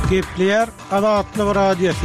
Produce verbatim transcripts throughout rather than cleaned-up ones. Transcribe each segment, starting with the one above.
Gepler Azatlyk Radiosu.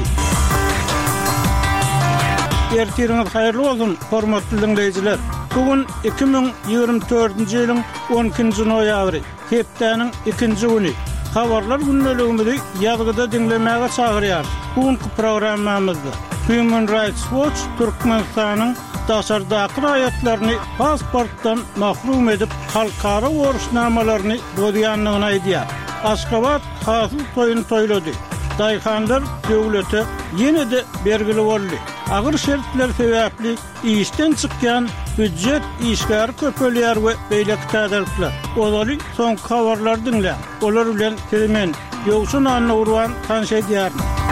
Ertiriniz hayırlı olsun, hormatly dinleyijiler. Bugün iki bin ýygrimi dördünji ýylyň on ikinji noýabry, hepdeniň ikinji güni. Habarlar günneligimizi ýazgyda dinlemäge çagyrýar. Bugünkü programmamyzda Human Rights Watch Türkmenistanyň daşardaky raýatlaryny pasportdan mahrum edip halkara goruşnamalaryny bozýanlygyny aýdýar. Aşgabat hasyl toýuny toýlady. Daýhanlar döwlete ýene-de bergili boldy. Agyr şertler sebäpli işden çykýan büdjet işgär köpelýär we beýleki täzellikler. Olary soň habarlar dinle. Olar bilen temen ýogşun anna urwan tanşedýär.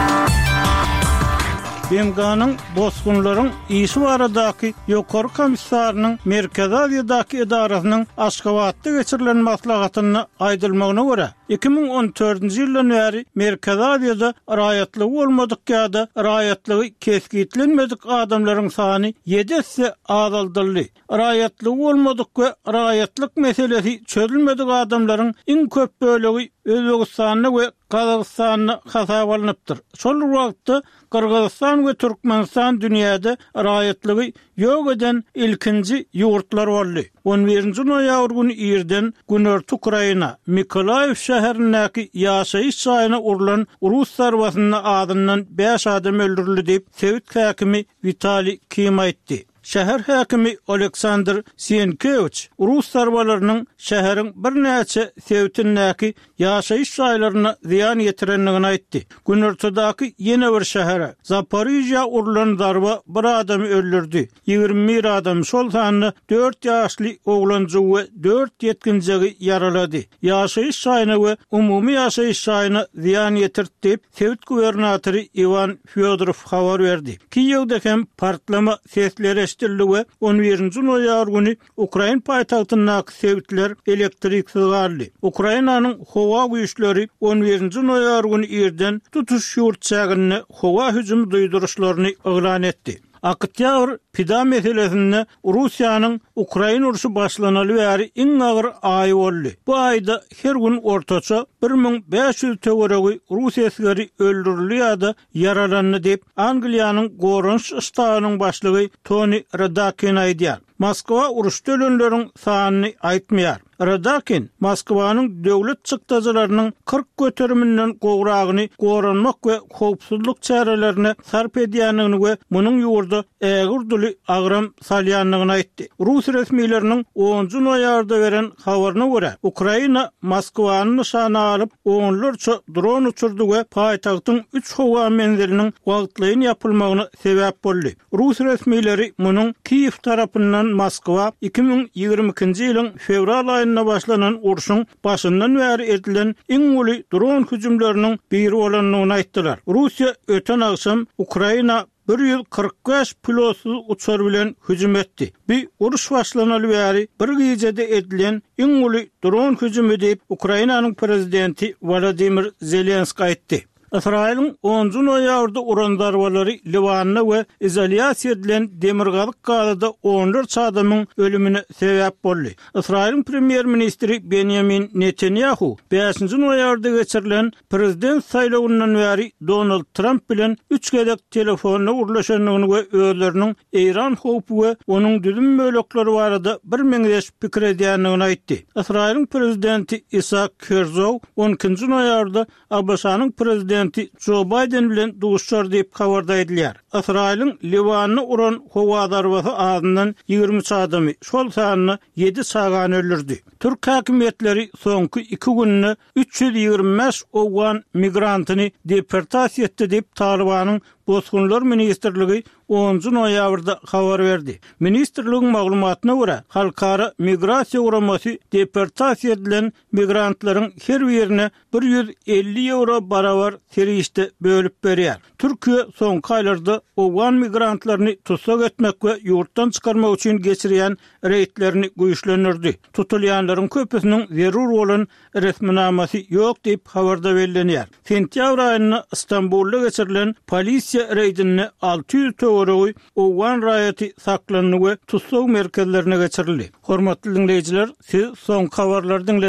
B M G'nın bozgunlaryň işi baradaky ýokary komissarynyň Merkez Aziýadaky edarasynyň Aşgabatda geçirilen maslahatyny aýdylmagyna görä iki bin on dördünji ýyldan bäri Merkez Aziýada raýatlyk bolmadyk ýa-da raýatlygy keskitlenmedik adamlaryň sany ýedi esse azaldyldy. Raýatlyk bolmadyk we raýatlyk meselesi çözülmedik adamlaryň iň köp bölegi Özbegistanyna we Kazakstanyna hasap alınıpdyr. Şol wagtda Kırgızstan we Türkmenistan dünýäde raýatlygy ýok eden ilkinji ýurtlar boldy. on birinji noýabr güni ýerden Günörtü Ukraina Mikolaýew şäherindäki ýaşaýyş çaýyna urulan Rus sarbasynyň adyndan beş adam öldürildi diýip Sowet häkimi Vitali Kim aýtdy. Şäher häkimi Oleksandr Sienkewicz Rus sarbalarynyň şäheriň bir näçe Sowetindäki ýaşaýyş çaýlaryna ziýan ýetirenligini aýtdy. Günörtüdäki ýene bir şähere Zaporizhia urulan darba bir adamy öldürdi. ýygrimi bir adam şol sanyny dört ýaşly oglanja we dört ýetkinjigi yaralady. Ýaşaýyş çaýyna we umumy ýaşaýyş çaýyna ziýan ýetirdi diýip Sowet gubernatory Ivan Fyodorov habar berdi. Kiýewde hem partlama sesleri we on birinji noýabr güni Ukraina paýtagtyndaky Sowetler elektriksiz galdy. Ukrainanyň howa güýçleri on birinji noýabr güni ýerden tutuş ýurtçagyny howa hüjümi duýduruşlaryny elan etdi. Aktyabr pida meselesinde Russiýanyň Ukraina uruşy başlanaly bäri iň agyr aý boldy. Bu aýda her gün ortaça bir min beş ýüz töweregi Rus esgeri öldürildi ýa-da yaralandy diýip Angliýanyň Gorunç ştabynyň başlygy Tony Radakin aýdýar. Moskwa uruşda ölenleriň sanyny aýtmaýar. Radakin Moskwanyň döwlet çykdajarynyň kırk göteriminden gowragyny goranmak we howpsuzlyk çarelerini sarp edýänligini we munyň ýurda ägirdili agram salýanlygyny aýtdy. Rus resmiýetleriniň onunji noýabrda beren habaryna görä, Ukraina Moskwanyň nişana alyp onlarça dron uçurdy we paýtagtyň üç howa menziliniň wagtlyny ýapylmagyna sebäp boldy. Rus resmiýetleri munyň Kiýew tarapyndan Moskwa iki bin ýygrimi ikinji ýylyň fevral aýyna başlanan uruşyň başyndan bäri edilen iň uly dron hüjümleriniň biri bolanlygyny aýtdylar. Russiýa öten akşam Ukraina bir ýüz kırk beş pilotsuz uçar bilen hüjüm etdi. Bir uruş başlanaly bäri bir gecede edilen iň uly dron hüjümi diýip Ukrainanyň prezidenti Volodymyr Zelenskiy aýtdy. İsrail'in onunji noýabrda uran darbalary Libanna we izoliýasiýa edilen demirgalyk gazyda onlarça adamyň ölümine sebäp boldy. İsrail'in premier ministri Benjamin Netanyahu beşinji noýabrda geçirilen prezident saýlawyndan bäri Donald Trump bilen üç gelek telefonla urlaşanyny we özleriniň Iran howpy we onuň düzüm möлекleri barada bir meňzeş pikir edýänligini aýtdy. İsrail'in prezidenti Isaac Herzog on ikinji noýabrda Abaşanyň prezidenti Joe Biden bilen duşar diýip habarda edilýär. İsrail'in Libanny uran howa darbasy adyndan ýygrimi üç adamy şol sanyny ýedi sagan öldürdi. Türk häkimetleri soňky iki günni üç ýüz ýygrimi beş owgan migrantyny deportasiýa etdi diýip Talibanyň Bozgunlar Ministrligi onunji noýabrda habar berdi. Ministrligiň maglumatyna görä, halkara migrasiýa uramasy deportasiýa edilen migrantlaryň her birine bir ýüz elli euro barabar serişde bölüp berýär. Türkiýe soňky aýlarda owgan migrantlaryny tutsak etmek we ýurtdan çykarmak üçin geçirýän reýtlerini güýçlendirdi. Tutulýanlaryň köpüsiniň zerur bolan resminamasy ýok diýip habarda bellenýär. Sentýabr aýyna Istanbulda geçirilen polisiýa reýdini alty ýüz töweregi owgan raýaty saklanyny we tutsak merkezlerine geçirildi. Hormatly dinleýijiler, siz soňky habarlardan